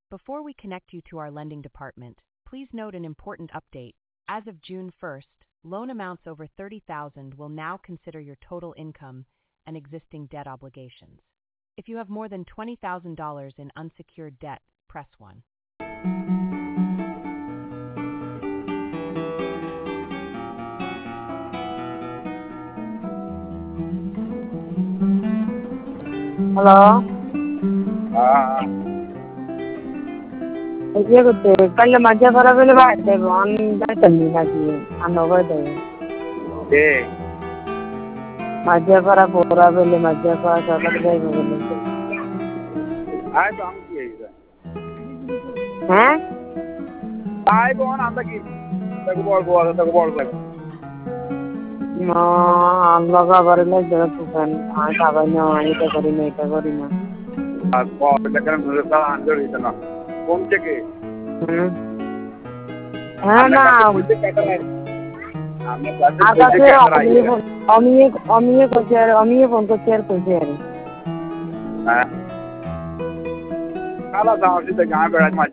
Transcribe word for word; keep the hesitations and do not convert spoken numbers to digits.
Before we connect you to our lending department, please note an important update. As of June first, loan amounts over thirty thousand dollars will now consider your total income and existing debt obligations. If you have more than twenty thousand dollars in unsecured debt, press one. Hello? Ah, Iya betul. Kalau macam para bela baik deh, on dah candi lagi. Anover deh. okay. Macam para pura bela macam para sahabat deh bela. I don't see it. Hah? I don't know that. Take a ball, ball, take a ball, ball. No, Allah ka barila jaga tukan. Ah, sabanya ini tak kori ni, tak kori na. Ah, ball, take a ball, take a answer is na. Phone check it. Hmm. हाँ ना हमने class आका से अमीर phone अमीर अमीर को share अमीर फोन को शेयर को शेयर हाँ काला साहब से तो कहाँ बैठा